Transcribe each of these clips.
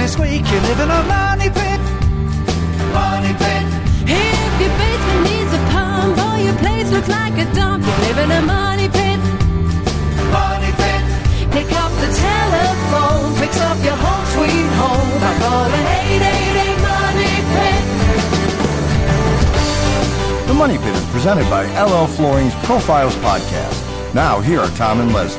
this week, you live in a money pit. Money pit. If your basement needs a pump or your place looks like a dump, you live in a money pit. Money pit. Pick up the telephone, fix up your home sweet home by calling 888 Money Pit. The Money Pit is presented by LL Flooring's Profiles Podcast. Now, here are Tom and Leslie.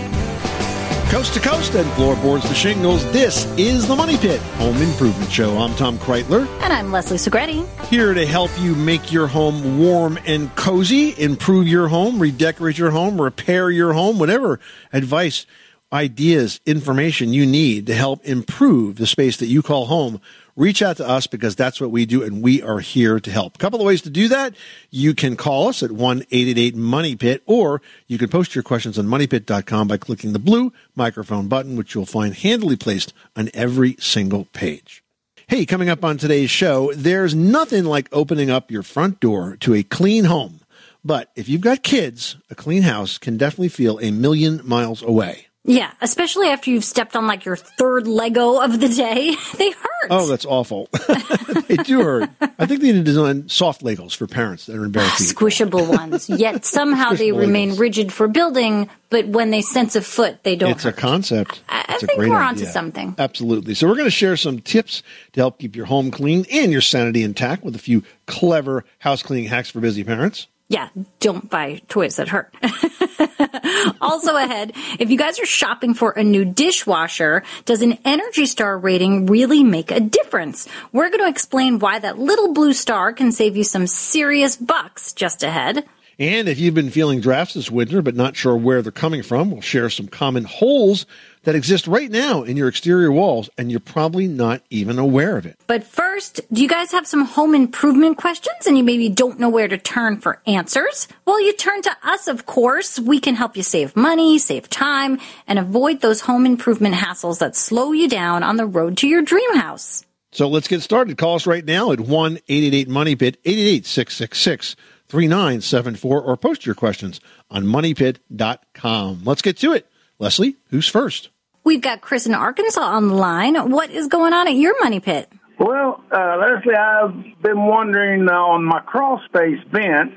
Coast to coast and floorboards to shingles, this is the Money Pit Home Improvement Show. I'm Tom Kreitler. And I'm Leslie Segretti. Here to help you make your home warm and cozy, improve your home, redecorate your home, repair your home, whatever advice, ideas, information you need to help improve the space that you call home. Reach out to us because that's what we do, and we are here to help. A couple of ways to do that. You can call us at 1-888-MONEY-PIT, or you can post your questions on moneypit.com by clicking the blue microphone button, which you'll find handily placed on every single page. Hey, coming up on today's show, there's nothing like opening up your front door to a clean home. But if you've got kids, a clean house can definitely feel a million miles away. Yeah, especially after you've stepped on like your third Lego of the day. They hurt. Oh, that's awful. They do hurt. I think they need to design soft Legos for parents that are embarrassing. Squishable ones. Yet somehow they remain rigid for building, but when they sense a foot, they don't. It's a concept. I think we're onto something. Absolutely. So we're going to share some tips to help keep your home clean and your sanity intact with a few clever house cleaning hacks for busy parents. Yeah, don't buy toys that hurt. Also ahead, if you guys are shopping for a new dishwasher, does an Energy Star rating really make a difference? We're going to explain why that little blue star can save you some serious bucks just ahead. And if you've been feeling drafts this winter but not sure where they're coming from, we'll share some common holes that exist right now in your exterior walls, and you're probably not even aware of it. But first, do you guys have some home improvement questions and you maybe don't know where to turn for answers? Well, you turn to us, of course. We can help you save money, save time, and avoid those home improvement hassles that slow you down on the road to your dream house. So let's get started. Call us right now at 1-888-MONEY-PIT, 888-666-3974, or post your questions on moneypit.com. Let's get to it. Leslie, who's first? We've got Chris in Arkansas on the line. What is going on at your Money Pit? Well, Leslie, I've been wondering on my crawl space vents.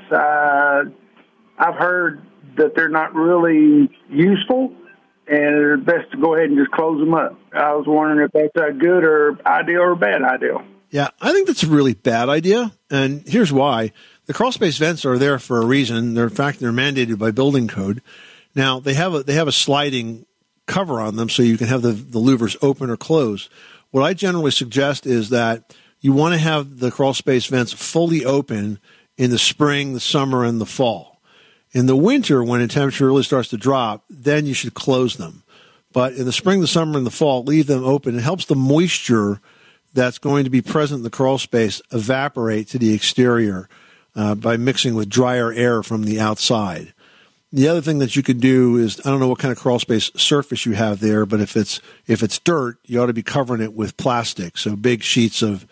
I've heard that they're not really useful, and it's best to go ahead and just close them up. I was wondering if that's a good or idea or a bad idea. Yeah, I think that's a really bad idea, and here's why. The crawl space vents are there for a reason. In fact, they're mandated by building code. Now, they have a sliding cover on them so you can have the louvers open or close. What I generally suggest is that you want to have the crawl space vents fully open in the spring, the summer, and the fall. In the winter, when the temperature really starts to drop, then you should close them. But in the spring, the summer, and the fall, leave them open. It helps the moisture that's going to be present in the crawl space evaporate to the exterior by mixing with drier air from the outside. The other thing that you could do is, I don't know what kind of crawl space surface you have there, but if it's dirt, you ought to be covering it with plastic. So big sheets of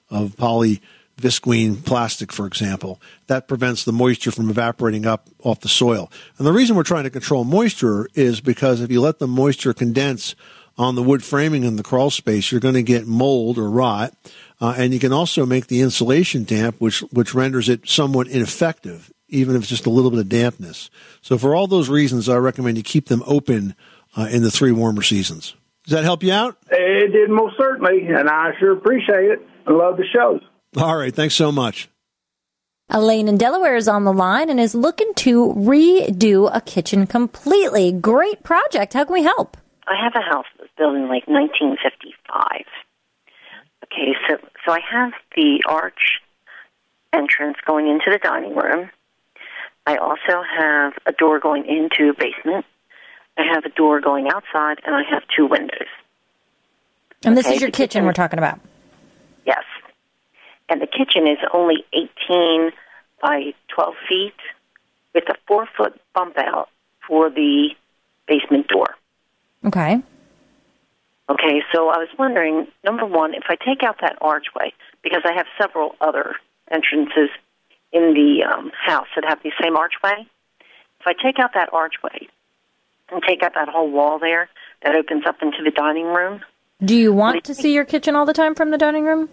polyvisqueen plastic, for example. That prevents the moisture from evaporating up off the soil. And the reason we're trying to control moisture is because if you let the moisture condense on the wood framing in the crawl space, you're going to get mold or rot. And you can also make the insulation damp, which renders it somewhat ineffective, even if it's just a little bit of dampness. So for all those reasons, I recommend you keep them open in the 3 warmer seasons. Does that help you out? It did, most certainly, and I sure appreciate it. I love the show. All right, thanks so much. Elaine in Delaware is on the line and is looking to redo a kitchen completely. Great project. How can we help? I have a house that was built in like 1955. Okay, so I have the arch entrance going into the dining room. I also have a door going into a basement. I have a door going outside, and I have 2 windows. And this is your kitchen we're talking about? Yes. And the kitchen is only 18 by 12 feet with a 4-foot bump out for the basement door. Okay. Okay, so I was wondering, number one, if I take out that archway, because I have several other entrances in the house that have the same archway, if I take out that archway and take out that whole wall there that opens up into the dining room, Do you want to see your kitchen all the time from the dining room?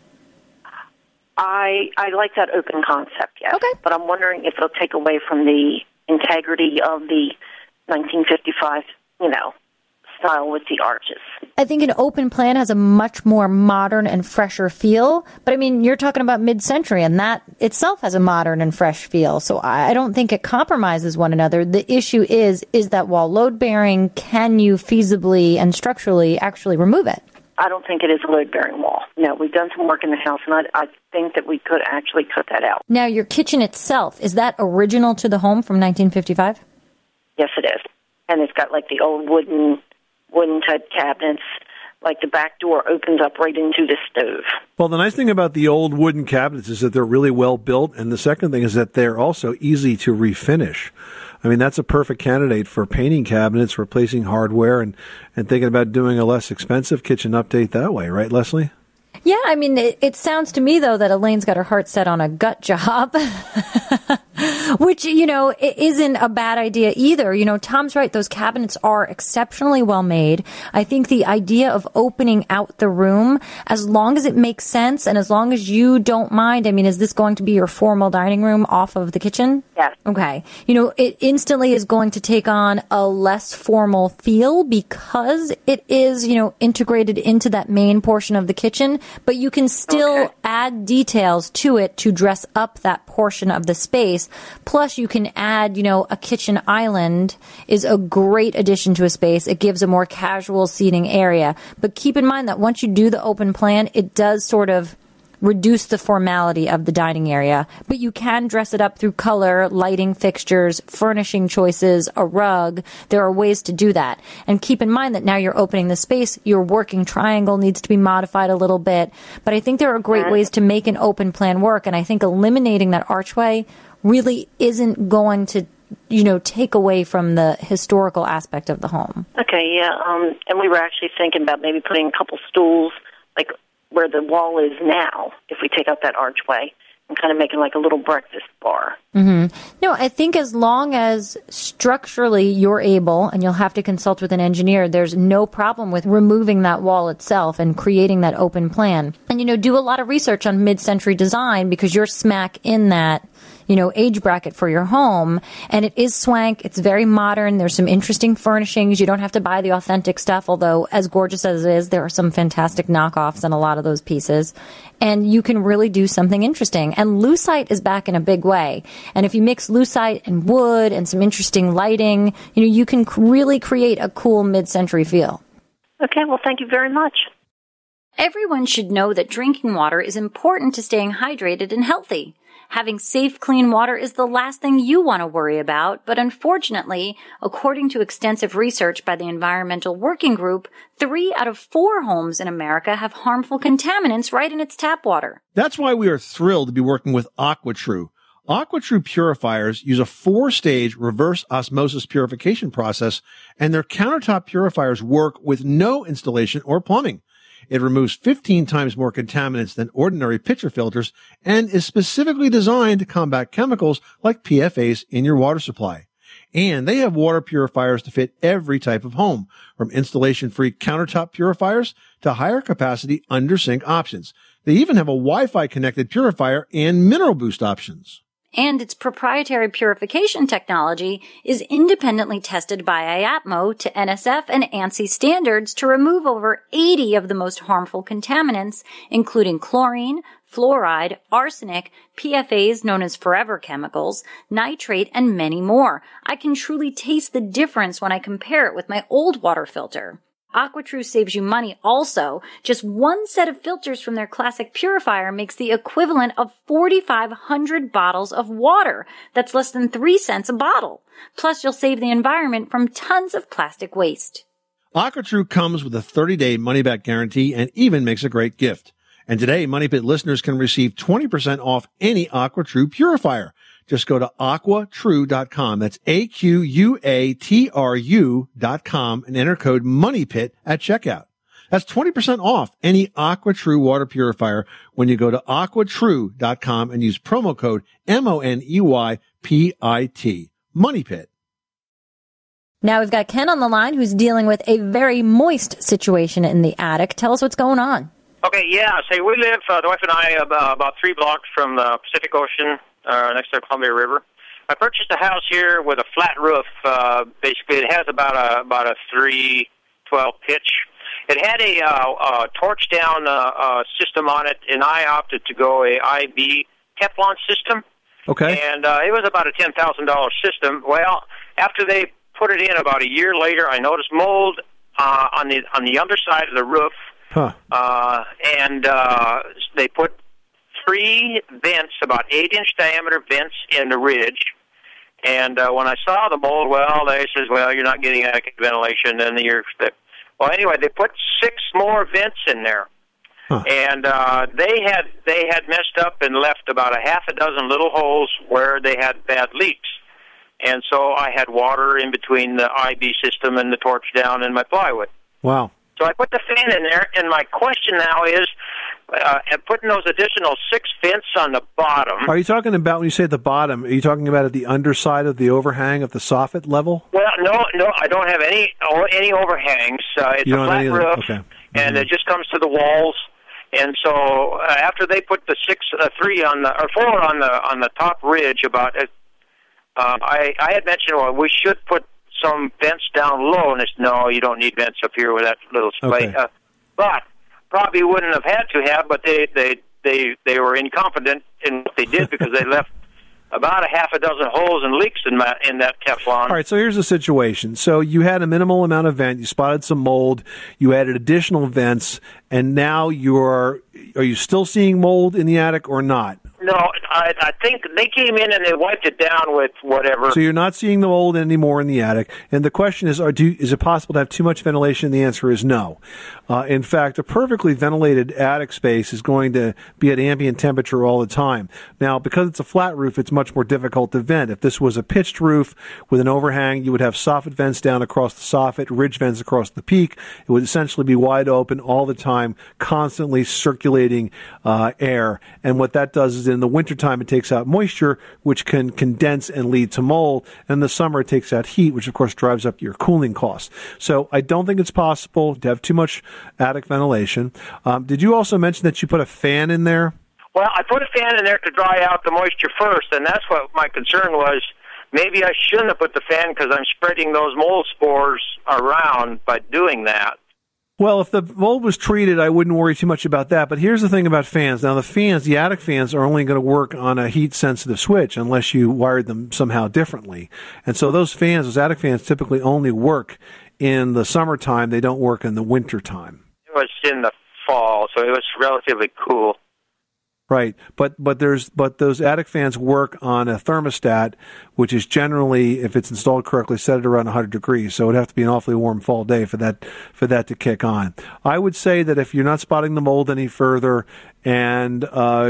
I like that open concept, yes. Okay. But I'm wondering if it'll take away from the integrity of the 1955, style with the arches. I think an open plan has a much more modern and fresher feel. But, I mean, you're talking about mid-century, and that itself has a modern and fresh feel. So I don't think it compromises one another. The issue is that wall load-bearing? Can you feasibly and structurally actually remove it? I don't think it is a load-bearing wall. No, we've done some work in the house, and I think that we could actually cut that out. Now, your kitchen itself, is that original to the home from 1955? Yes, it is. And it's got, like, the old wooden-type cabinets. Like, the back door opens up right into the stove. Well, the nice thing about the old wooden cabinets is that they're really well built, and the second thing is that they're also easy to refinish. I mean, that's a perfect candidate for painting cabinets, replacing hardware, and thinking about doing a less expensive kitchen update that way, right, Leslie? Yeah, I mean, it sounds to me, though, that Elaine's got her heart set on a gut job, which, it isn't a bad idea either. Tom's right. Those cabinets are exceptionally well made. I think the idea of opening out the room, as long as it makes sense and as long as you don't mind, I mean, is this going to be your formal dining room off of the kitchen? Yes. Okay. It instantly is going to take on a less formal feel because it is, integrated into that main portion of the kitchen. But you can still add details to it to dress up that portion of the space. Plus, you can add, a kitchen island is a great addition to a space. It gives a more casual seating area. But keep in mind that once you do the open plan, it does sort of reduce the formality of the dining area, but you can dress it up through color, lighting fixtures, furnishing choices, a rug. There are ways to do that. And keep in mind that now you're opening the space, your working triangle needs to be modified a little bit. But I think there are great ways to make an open plan work, and I think eliminating that archway really isn't going to take away from the historical aspect of the home. Okay, yeah. And we were actually thinking about maybe putting a couple stools, like where the wall is now, if we take out that archway, and kind of making like a little breakfast bar. Mm-hmm. No, I think as long as structurally you're able, and you'll have to consult with an engineer, there's no problem with removing that wall itself and creating that open plan. And, do a lot of research on mid-century design because you're smack in that age bracket for your home. And it is swank. It's very modern. There's some interesting furnishings. You don't have to buy the authentic stuff, although as gorgeous as it is, there are some fantastic knockoffs in a lot of those pieces. And you can really do something interesting. And lucite is back in a big way. And if you mix lucite and wood and some interesting lighting, you can really create a cool mid-century feel. Okay, well, thank you very much. Everyone should know that drinking water is important to staying hydrated and healthy. Having safe, clean water is the last thing you want to worry about, but unfortunately, according to extensive research by the Environmental Working Group, 3 out of 4 homes in America have harmful contaminants right in its tap water. That's why we are thrilled to be working with AquaTrue. AquaTrue purifiers use a 4-stage reverse osmosis purification process, and their countertop purifiers work with no installation or plumbing. It removes 15 times more contaminants than ordinary pitcher filters and is specifically designed to combat chemicals like PFAS in your water supply. And they have water purifiers to fit every type of home, from installation-free countertop purifiers to higher capacity under-sink options. They even have a Wi-Fi connected purifier and mineral boost options. And its proprietary purification technology is independently tested by IAPMO to NSF and ANSI standards to remove over 80 of the most harmful contaminants, including chlorine, fluoride, arsenic, PFAS known as forever chemicals, nitrate, and many more. I can truly taste the difference when I compare it with my old water filter. AquaTrue saves you money also. Just one set of filters from their classic purifier makes the equivalent of 4,500 bottles of water. That's less than 3 cents a bottle. Plus, you'll save the environment from tons of plastic waste. AquaTrue comes with a 30-day money-back guarantee and even makes a great gift. And today, Money Pit listeners can receive 20% off any AquaTrue purifier. Just go to aquatrue.com. That's AQUATRU.com and enter code MONEYPIT at checkout. That's 20% off any AquaTrue water purifier when you go to aquatrue.com and use promo code MONEYPIT. MoneyPit. Now we've got Ken on the line who's dealing with a very moist situation in the attic. Tell us what's going on. Okay, yeah. So we live, the wife and I, about 3 blocks from the Pacific Ocean, next to the Columbia River. I purchased a house here with a flat roof. Basically, it has about a 312 pitch. It had a torch down system on it, and I opted to go a IB Teflon system. Okay. And it was about a $10,000 system. Well, after they put it in about a year later, I noticed mold on the underside of the roof. Huh. And they put 3 vents, about 8-inch diameter vents in the ridge. And when I saw the mold, well, they says, well, you're not getting adequate ventilation. And well, anyway, they put 6 more vents in there. Huh. And they had messed up and left about a half a dozen little holes where they had bad leaks. And so I had water in between the IB system and the torch down and my plywood. Wow. So I put the fan in there, and my question now is, putting those additional 6 vents on the bottom. Are you talking about, when you say the bottom, are you talking about at the underside of the overhang of the soffit level? Well, no, I don't have any overhangs. It's a flat roof, okay. And it just comes to the walls. And so after they put the 4 on the top ridge, about it, I had mentioned, well, we should put some vents down low, and it's, no, you don't need vents up here with that little space. Okay. But probably wouldn't have had to have, but they were incompetent in what they did because they left about a half a dozen holes and leaks in that Teflon. All right, so here's the situation. So you had a minimal amount of vent, you spotted some mold, you added additional vents, and now are you still seeing mold in the attic or not? No, I think they came in and they wiped it down with whatever. So you're not seeing the mold anymore in the attic. And the question is, is it possible to have too much ventilation? The answer is no. In fact, a perfectly ventilated attic space is going to be at ambient temperature all the time. Now, because it's a flat roof, it's much more difficult to vent. If this was a pitched roof with an overhang, you would have soffit vents down across the soffit, ridge vents across the peak. It would essentially be wide open all the time, constantly circulating air. And what that does is in the wintertime, it takes out moisture, which can condense and lead to mold. And in the summer, it takes out heat, which, of course, drives up your cooling costs. So I don't think it's possible to have too much attic ventilation. Did you also mention that you put a fan in there? Well, I put a fan in there to dry out the moisture first, and that's what my concern was. Maybe I shouldn't have put the fan because I'm spreading those mold spores around by doing that. Well, if the mold was treated, I wouldn't worry too much about that. But here's the thing about fans. Now, the attic fans are only going to work on a heat-sensitive switch unless you wired them somehow differently. And so those attic fans typically only work in the summertime. They don't work in the wintertime. It was in the fall, so it was relatively cool. Right, but those attic fans work on a thermostat, which is generally, if it's installed correctly, set at around 100 degrees. So it would have to be an awfully warm fall day for that to kick on. I would say that if you're not spotting the mold any further, and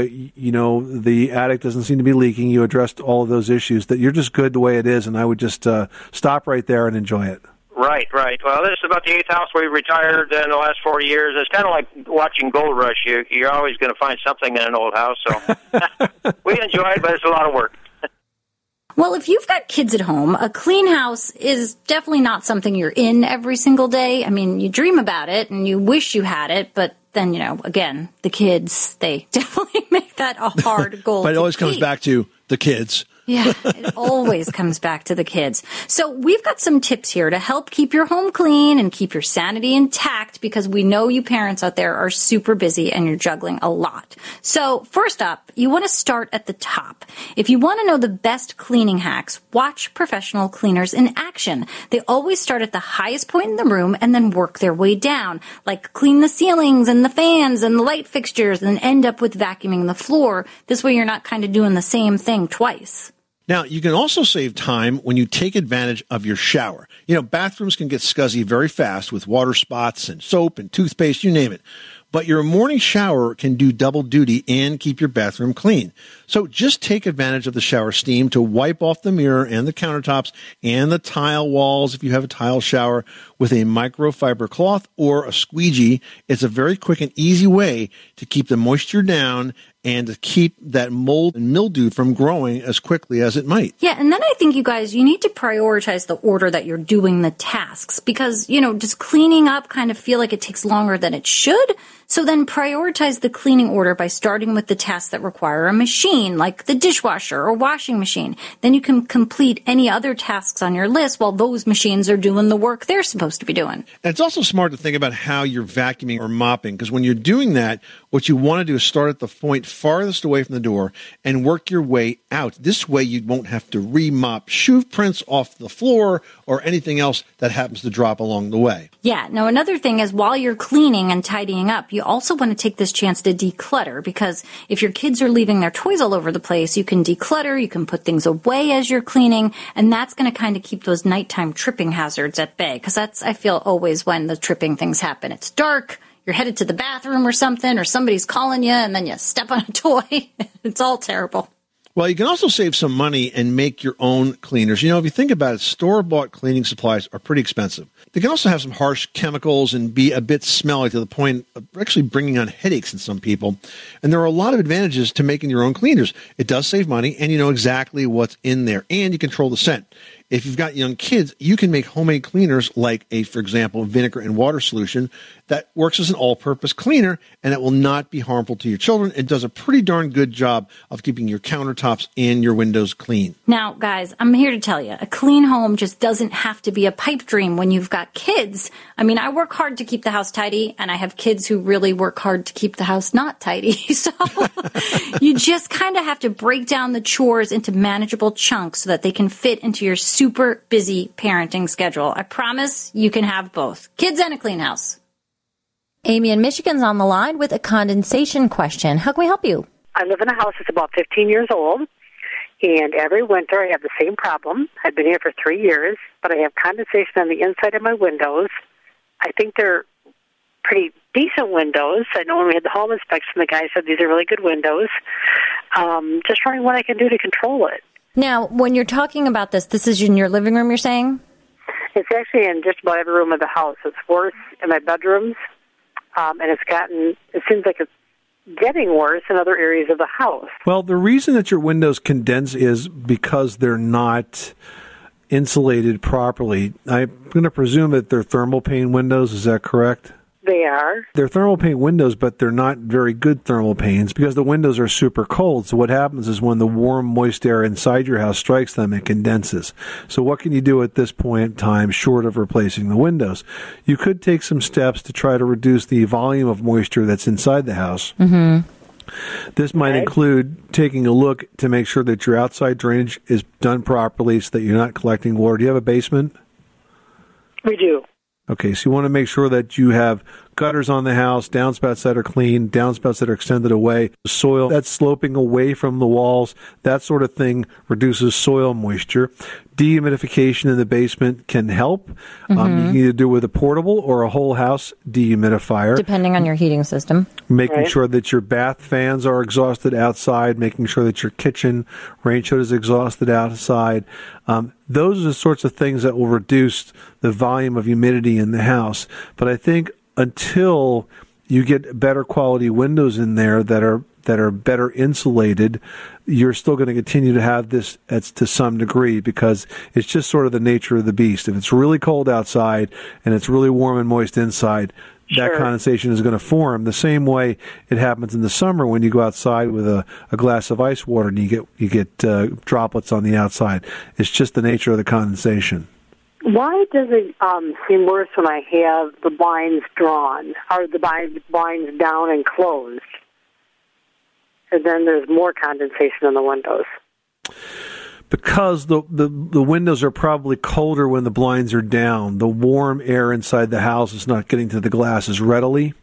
the attic doesn't seem to be leaking, you addressed all of those issues, that you're just good the way it is, and I would just stop right there and enjoy it. Right. Well, this is about the 8th house we retired in the last 4 years. It's kind of like watching Gold Rush. You're always going to find something in an old house. So we enjoy it, but it's a lot of work. Well, if you've got kids at home, a clean house is definitely not something you're in every single day. I mean, you dream about it and you wish you had it, but then, again, the kids, they definitely make that a hard goal. But it always comes back to the kids. Yeah, it always comes back to the kids. So we've got some tips here to help keep your home clean and keep your sanity intact, because we know you parents out there are super busy and you're juggling a lot. So first up, you want to start at the top. If you want to know the best cleaning hacks, watch professional cleaners in action. They always start at the highest point in the room and then work their way down, like clean the ceilings and the fans and the light fixtures and end up with vacuuming the floor. This way you're not kind of doing the same thing twice. Now, you can also save time when you take advantage of your shower. Bathrooms can get scuzzy very fast with water spots and soap and toothpaste, you name it. But your morning shower can do double duty and keep your bathroom clean. So just take advantage of the shower steam to wipe off the mirror and the countertops and the tile walls if you have a tile shower with a microfiber cloth or a squeegee. It's a very quick and easy way to keep the moisture down and to keep that mold and mildew from growing as quickly as it might. Yeah, and then I think you guys, you need to prioritize the order that you're doing the tasks because, does cleaning up kind of feel like it takes longer than it should? So then prioritize the cleaning order by starting with the tasks that require a machine, like the dishwasher or washing machine. Then you can complete any other tasks on your list while those machines are doing the work they're supposed to be doing. And it's also smart to think about how you're vacuuming or mopping, because when you're doing that, what you want to do is start at the point farthest away from the door and work your way out. This way you won't have to remop shoe prints off the floor or anything else that happens to drop along the way. Yeah. Now, another thing is while you're cleaning and tidying up, you also want to take this chance to declutter, because if your kids are leaving their toys all over the place, you can declutter, you can put things away as you're cleaning, and that's going to kind of keep those nighttime tripping hazards at bay, because that's, I feel, always when the tripping things happen. It's dark, you're headed to the bathroom or something, or somebody's calling you, and then you step on a toy. It's all terrible. Well, you can also save some money and make your own cleaners. If you think about it, store-bought cleaning supplies are pretty expensive. They can also have some harsh chemicals and be a bit smelly to the point of actually bringing on headaches in some people. And there are a lot of advantages to making your own cleaners. It does save money, and you know exactly what's in there, and you control the scent. If you've got young kids, you can make homemade cleaners like for example, vinegar and water solution that works as an all-purpose cleaner, and it will not be harmful to your children. It does a pretty darn good job of keeping your countertops and your windows clean. Now, guys, I'm here to tell you, a clean home just doesn't have to be a pipe dream when you've got kids. I mean, I work hard to keep the house tidy, and I have kids who really work hard to keep the house not tidy. So you just kind of have to break down the chores into manageable chunks so that they can fit into your super busy parenting schedule. I promise you can have both, kids and a clean house. Amy in Michigan's on the line with a condensation question. How can we help you? I live in a house that's about 15 years old, and every winter I have the same problem. I've been here for 3 years, but I have condensation on the inside of my windows. I think they're pretty decent windows. I know when we had the home inspection, the guy said these are really good windows. Just wondering what I can do to control it. Now, when you're talking about this is in your living room, you're saying? It's actually in just about every room of the house. It's worse in my bedrooms, and it seems like it's getting worse in other areas of the house. Well, the reason that your windows condense is because they're not insulated properly. I'm going to presume that they're thermal pane windows. Is that correct? They are. They're thermal pane windows, but they're not very good thermal panes because the windows are super cold. So what happens is when the warm, moist air inside your house strikes them, it condenses. So what can you do at this point in time short of replacing the windows? You could take some steps to try to reduce the volume of moisture that's inside the house. Mm-hmm. This might include taking a look to make sure that your outside drainage is done properly so that you're not collecting water. Do you have a basement? We do. Okay, so you want to make sure that you have gutters on the house, downspouts that are clean, downspouts that are extended away, soil that's sloping away from the walls, that sort of thing reduces soil moisture. Dehumidification in the basement can help. You can either do it with a portable or a whole house dehumidifier. Depending on your heating system. Making sure that your bath fans are exhausted outside, making sure that your kitchen range hood is exhausted outside. Those are the sorts of things that will reduce the volume of humidity in the house. But I think until you get better quality windows in there that are better insulated, you're still going to continue to have this to some degree because it's just sort of the nature of the beast. If it's really cold outside and it's really warm and moist inside, that condensation is going to form the same way it happens in the summer when you go outside with a glass of ice water and you get droplets on the outside. It's just the nature of the condensation. Why does it seem worse when I have the blinds drawn or the blinds down and closed? And then there's more condensation in the windows. Because the windows are probably colder when the blinds are down. The warm air inside the house is not getting to the glass as readily.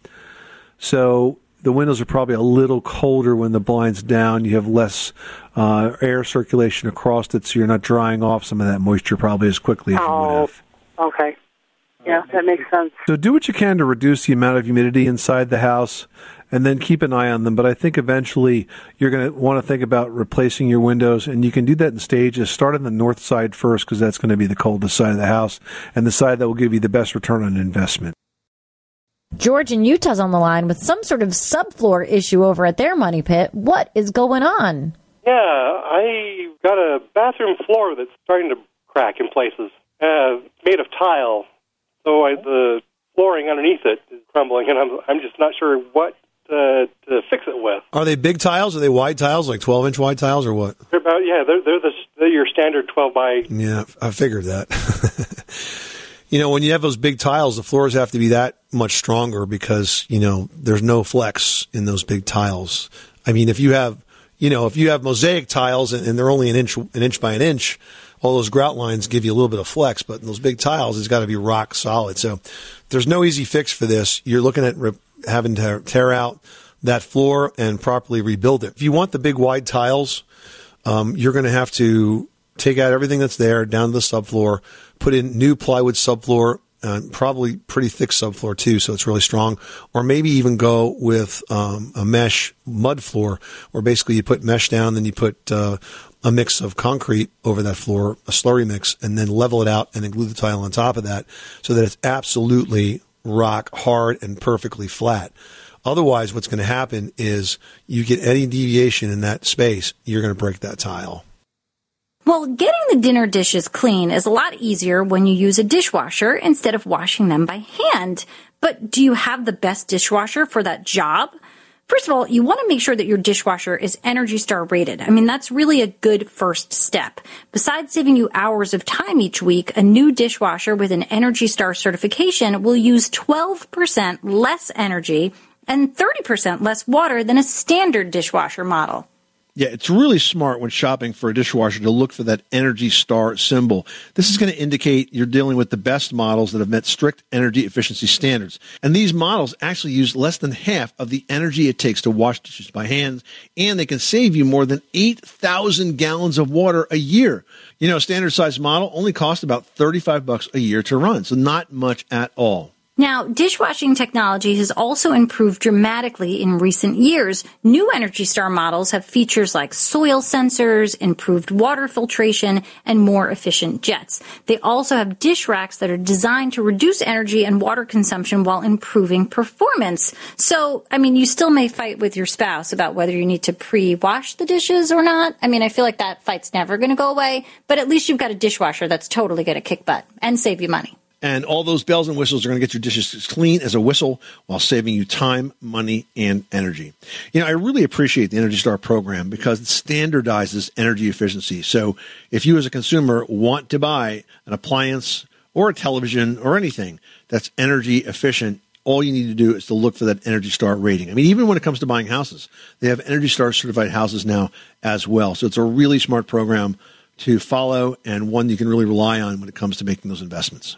So the windows are probably a little colder when the blind's down. You have less air circulation across it, so you're not drying off some of that moisture probably as quickly as you would have. Okay. Yeah, that makes sense. So do what you can to reduce the amount of humidity inside the house, and then keep an eye on them. But I think eventually you're going to want to think about replacing your windows, and you can do that in stages. Start on the north side first because that's going to be the coldest side of the house and the side that will give you the best return on investment. George in Utah's on the line with some sort of subfloor issue over at their money pit. What is going on? Yeah, I got a bathroom floor that's starting to crack in places. Made of tile, so the flooring underneath it is crumbling, and I'm just not sure what to fix it with. Are they big tiles? Are they wide tiles, like 12-inch wide tiles, or what? They're about they're your standard 12 by. Yeah, I figured that. When you have those big tiles, the floors have to be that much stronger because there's no flex in those big tiles. I mean, if you have mosaic tiles and they're only an inch by an inch, all those grout lines give you a little bit of flex, but in those big tiles, it's got to be rock solid. So there's no easy fix for this. You're looking at having to tear out that floor and properly rebuild it. If you want the big wide tiles, you're going to have to take out everything that's there down to the subfloor, put in new plywood subfloor, probably pretty thick subfloor too, so it's really strong. Or maybe even go with a mesh mud floor, where basically you put mesh down, then you put a mix of concrete over that floor, a slurry mix, and then level it out and then glue the tile on top of that so that it's absolutely rock hard and perfectly flat. Otherwise, what's going to happen is you get any deviation in that space, you're going to break that tile. Well, getting the dinner dishes clean is a lot easier when you use a dishwasher instead of washing them by hand. But do you have the best dishwasher for that job? First of all, you want to make sure that your dishwasher is Energy Star rated. I mean, that's really a good first step. Besides saving you hours of time each week, a new dishwasher with an Energy Star certification will use 12% less energy and 30% less water than a standard dishwasher model. Yeah, it's really smart when shopping for a dishwasher to look for that Energy Star symbol. This is going to indicate you're dealing with the best models that have met strict energy efficiency standards. And these models actually use less than half of the energy it takes to wash dishes by hand, and they can save you more than 8,000 gallons of water a year. A standard size model only costs about $35 a year to run, so not much at all. Now, dishwashing technology has also improved dramatically in recent years. New Energy Star models have features like soil sensors, improved water filtration, and more efficient jets. They also have dish racks that are designed to reduce energy and water consumption while improving performance. So, you still may fight with your spouse about whether you need to pre-wash the dishes or not. I feel like that fight's never going to go away, but at least you've got a dishwasher that's totally going to kick butt and save you money. And all those bells and whistles are going to get your dishes as clean as a whistle while saving you time, money, and energy. I really appreciate the Energy Star program because it standardizes energy efficiency. So if you as a consumer want to buy an appliance or a television or anything that's energy efficient, all you need to do is to look for that Energy Star rating. Even when it comes to buying houses, they have Energy Star certified houses now as well. So it's a really smart program to follow and one you can really rely on when it comes to making those investments.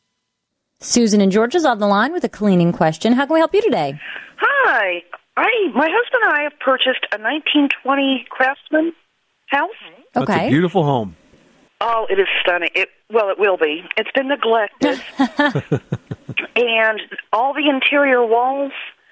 Susan in Georgia's on the line with a cleaning question. How can we help you today? Hi. My husband and I have purchased a 1920 Craftsman house. That's a beautiful home. Oh, it is stunning. It will be. It's been neglected. And all the interior walls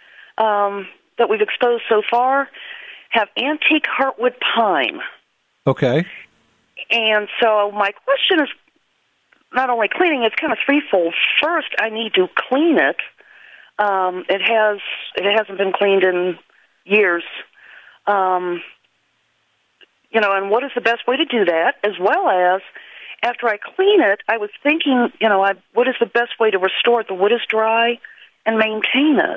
that we've exposed so far have antique heartwood pine. Okay. And so my question is, not only cleaning, it's kind of threefold. First, I need to clean it. It hasn't been cleaned in years. And what is the best way to do that? As well as, after I clean it, I was thinking, what is the best way to restore it? The wood is dry, and maintain it.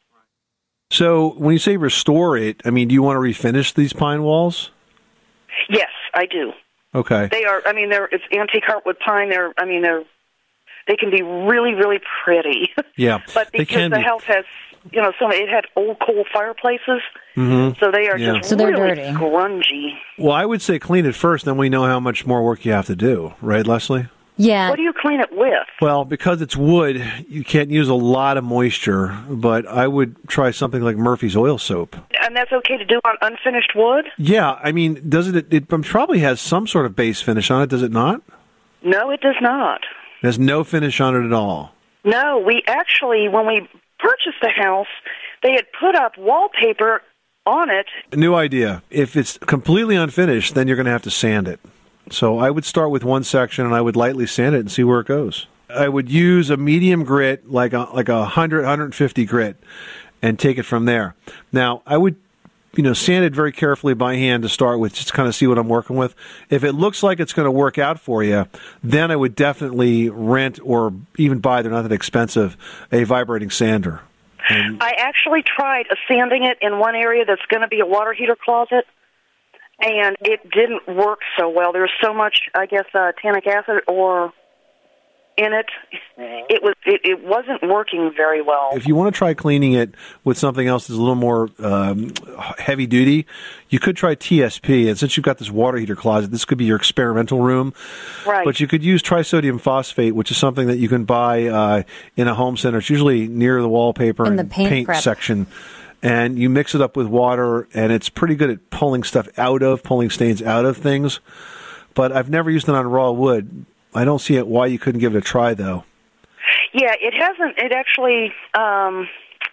So, when you say restore it, do you want to refinish these pine walls? Yes, I do. Okay. They are. It's antique heartwood pine. They can be really, really pretty. Yeah. But because the house has, it had old coal fireplaces, so they are just so they're really dirty. Grungy. Well, I would say clean it first, then we know how much more work you have to do, right, Leslie? Yeah. What do you clean it with? Well, because it's wood, you can't use a lot of moisture, but I would try something like Murphy's oil soap. And that's okay to do on unfinished wood? Yeah, does it probably has some sort of base finish on it, does it not? No, it does not. There's no finish on it at all. No, we actually, when we purchased the house, they had put up wallpaper on it. New idea. If it's completely unfinished, then you're going to have to sand it. So I would start with one section, and I would lightly sand it and see where it goes. I would use a medium grit, like a 100, 150 grit, and take it from there. Now, I would, sand it very carefully by hand to start with, just to kind of see what I'm working with. If it looks like it's going to work out for you, then I would definitely rent or even buy, they're not that expensive, a vibrating sander. I actually tried sanding it in one area that's going to be a water heater closet, and it didn't work so well. There's so much, I guess, tannic acid in it. It wasn't working very well. If you want to try cleaning it with something else that's a little more heavy duty, you could try TSP. And since you've got this water heater closet, this could be your experimental room. Right. But you could use trisodium phosphate, which is something that you can buy in a home center. It's usually near the wallpaper in the and paint prep section. And you mix it up with water, and it's pretty good at pulling stains out of things. But I've never used it on raw wood. I don't see why you couldn't give it a try, though. Yeah, it hasn't. It actually, I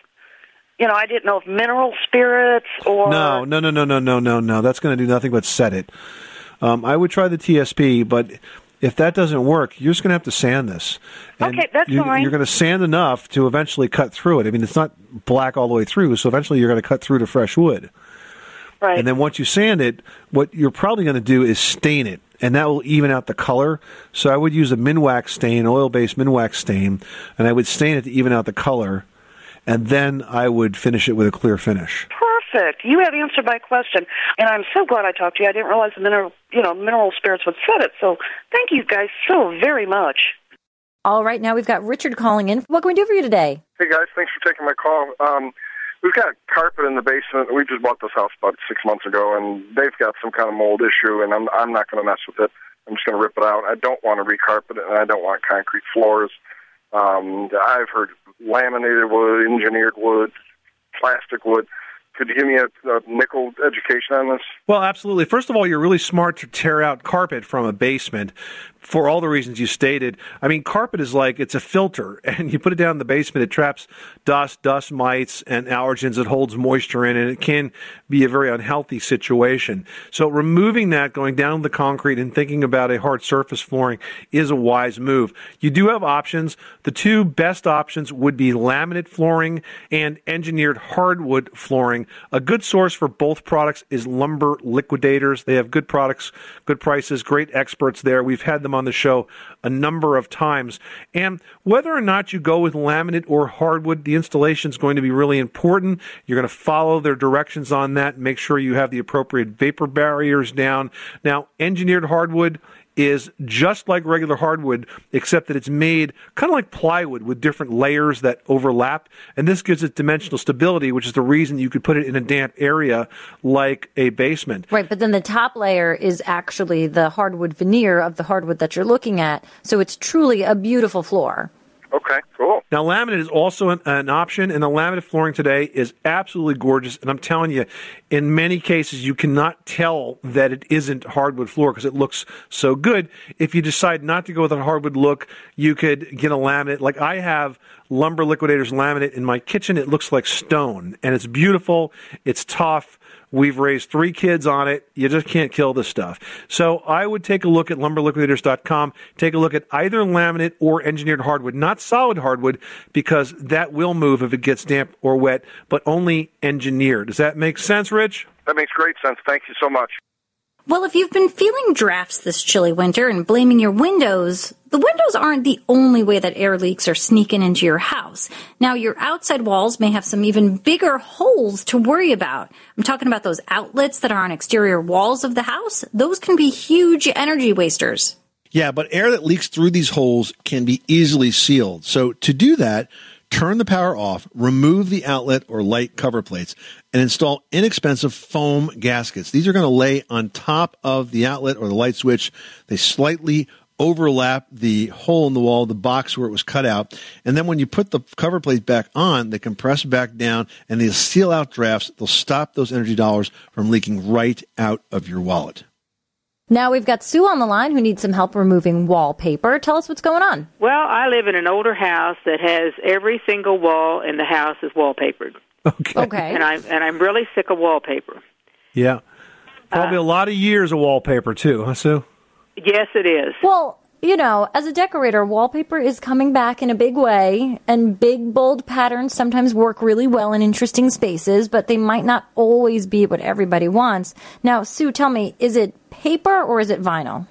didn't know if mineral spirits or... No. That's going to do nothing but set it. I would try the TSP, but if that doesn't work, you're just going to have to sand this. And okay, that's fine. You're going to sand enough to eventually cut through it. I mean, it's not black all the way through, so eventually you're going to cut through to fresh wood. Right. And then once you sand it, what you're probably going to do is stain it, and that will even out the color. So I would use a Minwax stain, oil-based Minwax stain, and I would stain it to even out the color, and then I would finish it with a clear finish. Perfect. You have answered my question, and I'm so glad I talked to you. I didn't realize the mineral spirits would set it, so thank you guys so very much. All right, now we've got Richard calling in. What can we do for you today? Hey, guys. Thanks for taking my call. We've got carpet in the basement. We just bought this house about 6 months ago, and they've got some kind of mold issue, and I'm not going to mess with it. I'm just going to rip it out. I don't want to recarpet it, and I don't want concrete floors. I've heard laminated wood, engineered wood, plastic wood. Could you give me a nickel education on this? Well, absolutely. First of all, you're really smart to tear out carpet from a basement for all the reasons you stated. I mean, carpet is like, it's a filter, and you put it down in the basement, it traps dust mites, and allergens. It holds moisture in, and it can be a very unhealthy situation. So removing that, going down the concrete, and thinking about a hard surface flooring is a wise move. You do have options. The two best options would be laminate flooring and engineered hardwood flooring. A good source for both products is Lumber Liquidators. They have good products, good prices, great experts there. We've had them on the show a number of times. And whether or not you go with laminate or hardwood, the installation is going to be really important. You're going to follow their directions on that and make sure you have the appropriate vapor barriers down. Now, engineered hardwood is just like regular hardwood, except that it's made kind of like plywood with different layers that overlap, and this gives it dimensional stability, which is the reason you could put it in a damp area like a basement. Right, but then the top layer is actually the hardwood veneer of the hardwood that you're looking at, so it's truly a beautiful floor. Okay, cool. Now, laminate is also an option, and the laminate flooring today is absolutely gorgeous. And I'm telling you, in many cases, you cannot tell that it isn't hardwood floor because it looks so good. If you decide not to go with a hardwood look, you could get a laminate. Like I have Lumber Liquidators laminate in my kitchen. It looks like stone, and it's beautiful. It's tough. We've raised 3 kids on it. You just can't kill this stuff. So I would take a look at lumberliquidators.com. Take a look at either laminate or engineered hardwood, not solid hardwood, because that will move if it gets damp or wet, but only engineered. Does that make sense, Rich? That makes great sense. Thank you so much. Well, if you've been feeling drafts this chilly winter and blaming your windows, the windows aren't the only way that air leaks are sneaking into your house. Now, your outside walls may have some even bigger holes to worry about. I'm talking about those outlets that are on exterior walls of the house. Those can be huge energy wasters. Yeah, but air that leaks through these holes can be easily sealed. So to do that, turn the power off, remove the outlet or light cover plates, and install inexpensive foam gaskets. These are going to lay on top of the outlet or the light switch. They slightly overlap the hole in the wall, the box where it was cut out. And then when you put the cover plate back on, they compress back down and they'll seal out drafts. They'll stop those energy dollars from leaking right out of your wallet. Now we've got Sue on the line who needs some help removing wallpaper. Tell us what's going on. Well, I live in an older house that has every single wall in the house is wallpapered. Okay. And I'm really sick of wallpaper. Yeah. Probably a lot of years of wallpaper too, huh, Sue? Yes, it is. Well, you know, as a decorator, wallpaper is coming back in a big way, and big, bold patterns sometimes work really well in interesting spaces, but they might not always be what everybody wants. Now, Sue, tell me, is it paper or is it vinyl?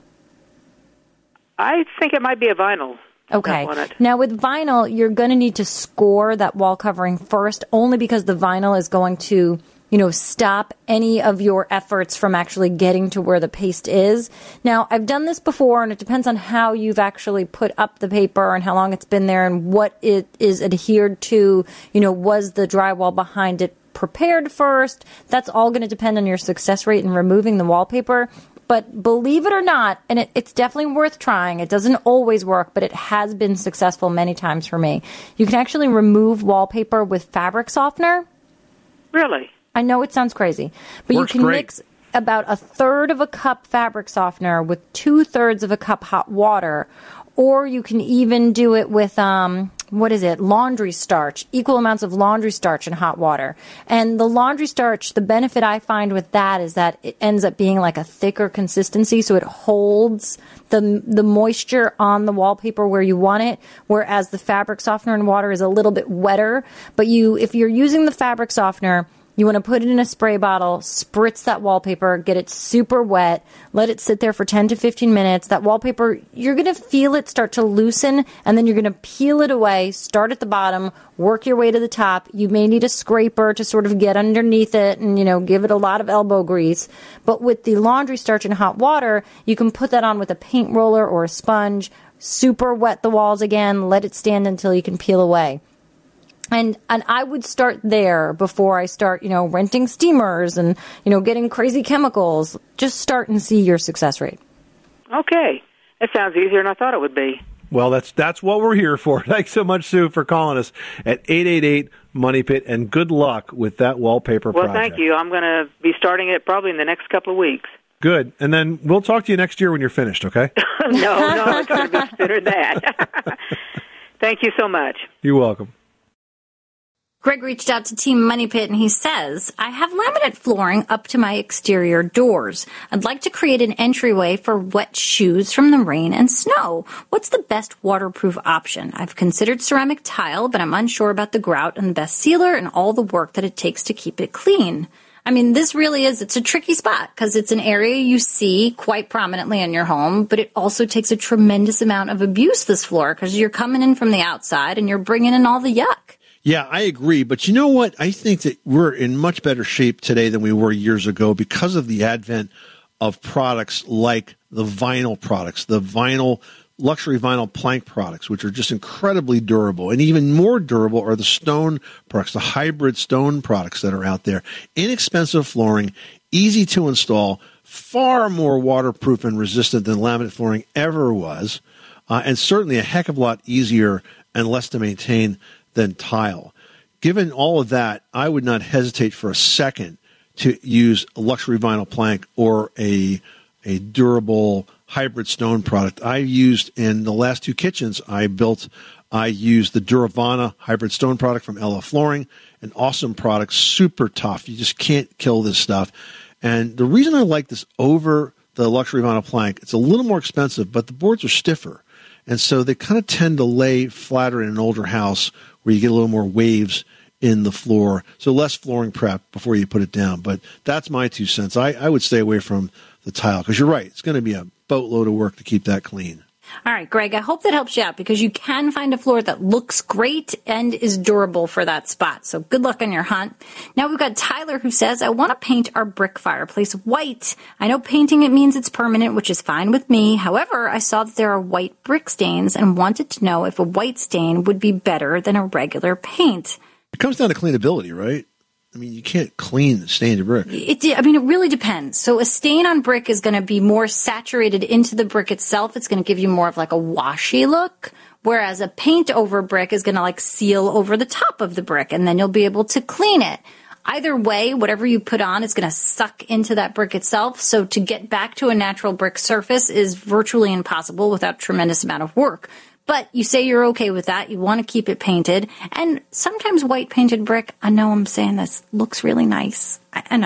I think it might be a vinyl. Okay. Now, with vinyl, you're going to need to score that wall covering first, only because the vinyl is going to, you know, stop any of your efforts from actually getting to where the paste is. Now, I've done this before, and it depends on how you've actually put up the paper and how long it's been there and what it is adhered to. You know, was the drywall behind it prepared first? That's all going to depend on your success rate in removing the wallpaper. But believe it or not, and it's definitely worth trying. It doesn't always work, but it has been successful many times for me. You can actually remove wallpaper with fabric softener. Really? I know it sounds crazy, but Works you can great. mix about 1/3 of a cup fabric softener with 2/3 of a cup hot water, or you can even do it with laundry starch, equal amounts of laundry starch and hot water. And the laundry starch, the benefit I find with that is that it ends up being like a thicker consistency, so it holds the moisture on the wallpaper where you want it, whereas the fabric softener and water is a little bit wetter. But if you're using the fabric softener, you want to put it in a spray bottle, spritz that wallpaper, get it super wet, let it sit there for 10 to 15 minutes. That wallpaper, you're going to feel it start to loosen, and then you're going to peel it away, start at the bottom, work your way to the top. You may need a scraper to sort of get underneath it and, you know, give it a lot of elbow grease. But with the laundry starch and hot water, you can put that on with a paint roller or a sponge, super wet the walls again, let it stand until you can peel away. And I would start there before I start, you know, renting steamers and, you know, getting crazy chemicals. Just start and see your success rate. Okay. That sounds easier than I thought it would be. Well, that's what we're here for. Thanks so much, Sue, for calling us at 888-MONEY-PIT, and good luck with that wallpaper project. Well, thank you. I'm going to be starting it probably in the next couple of weeks. Good. And then we'll talk to you next year when you're finished, okay? No, it's going to be sooner than that. Thank you so much. You're welcome. Greg reached out to Team Money Pit and he says, I have laminate flooring up to my exterior doors. I'd like to create an entryway for wet shoes from the rain and snow. What's the best waterproof option? I've considered ceramic tile, but I'm unsure about the grout and the best sealer and all the work that it takes to keep it clean. I mean, this really it's a tricky spot because it's an area you see quite prominently in your home, but it also takes a tremendous amount of abuse, this floor, because you're coming in from the outside and you're bringing in all the yuck. Yeah, I agree. But you know what? I think that we're in much better shape today than we were years ago because of the advent of products like the vinyl products, the luxury vinyl plank products, which are just incredibly durable. And even more durable are the stone products, the hybrid stone products that are out there. Inexpensive flooring, easy to install, far more waterproof and resistant than laminate flooring ever was, and certainly a heck of a lot easier and less to maintain than tile. Given all of that, I would not hesitate for a second to use a luxury vinyl plank or a durable hybrid stone product. I used in the last two kitchens I used the Duravana hybrid stone product from LL Flooring, an awesome product, super tough. You just can't kill this stuff. And the reason I like this over the luxury vinyl plank, it's a little more expensive, but the boards are stiffer. And so they kind of tend to lay flatter in an older house where you get a little more waves in the floor. So less flooring prep before you put it down. But that's my 2 cents. I would stay away from the tile because you're right. It's going to be a boatload of work to keep that clean. All right, Greg, I hope that helps you out because you can find a floor that looks great and is durable for that spot. So good luck on your hunt. Now we've got Tyler who says, I want to paint our brick fireplace white. I know painting it means it's permanent, which is fine with me. However, I saw that there are white brick stains and wanted to know if a white stain would be better than a regular paint. It comes down to cleanability, right? I mean, you can't clean stained brick. It really depends. So a stain on brick is going to be more saturated into the brick itself. It's going to give you more of like a washy look, whereas a paint over brick is going to like seal over the top of the brick, and then you'll be able to clean it. Either way, whatever you put on is going to suck into that brick itself. So to get back to a natural brick surface is virtually impossible without a tremendous amount of work. But you say you're okay with that. You want to keep it painted. And sometimes white painted brick, I know I'm saying this, looks really nice. I know.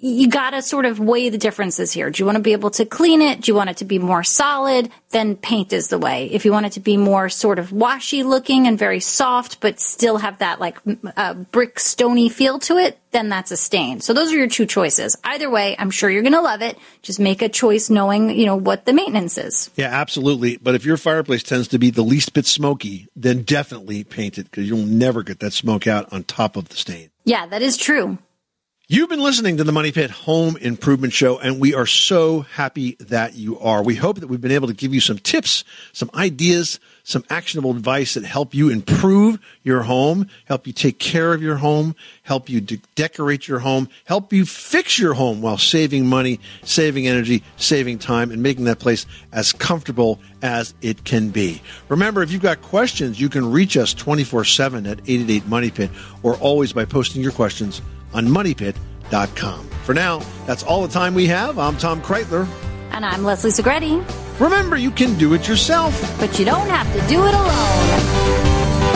you got to sort of weigh the differences here. Do you want to be able to clean it? Do you want it to be more solid? Then paint is the way. If you want it to be more sort of washy looking and very soft, but still have that like brick stony feel to it, then that's a stain. So those are your two choices. Either way, I'm sure you're going to love it. Just make a choice knowing, what the maintenance is. Yeah, absolutely. But if your fireplace tends to be the least bit smoky, then definitely paint it because you'll never get that smoke out on top of the stain. Yeah, that is true. You've been listening to the Money Pit Home Improvement Show, and we are so happy that you are. We hope that we've been able to give you some tips, some ideas, some actionable advice that help you improve your home, help you take care of your home, help you decorate your home, help you fix your home while saving money, saving energy, saving time, and making that place as comfortable as it can be. Remember, if you've got questions, you can reach us 24/7 at 888-MONEY-PIT or always by posting your questions on moneypit.com. For now, that's all the time we have. I'm Tom Kreitler. And I'm Leslie Segretti. Remember, you can do it yourself, but you don't have to do it alone.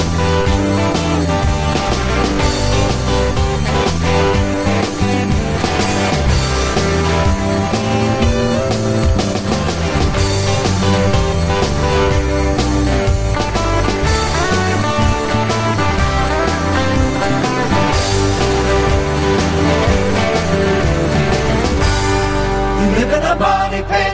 Money Pit.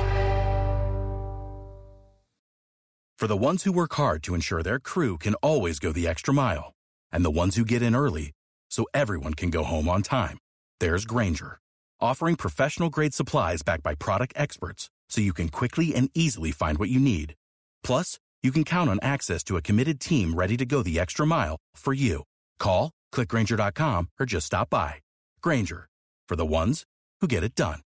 For the ones who work hard to ensure their crew can always go the extra mile, and the ones who get in early so everyone can go home on time, there's Grainger, offering professional-grade supplies backed by product experts so you can quickly and easily find what you need. Plus, you can count on access to a committed team ready to go the extra mile for you. Call, click Grainger.com, or just stop by. Grainger, for the ones who get it done.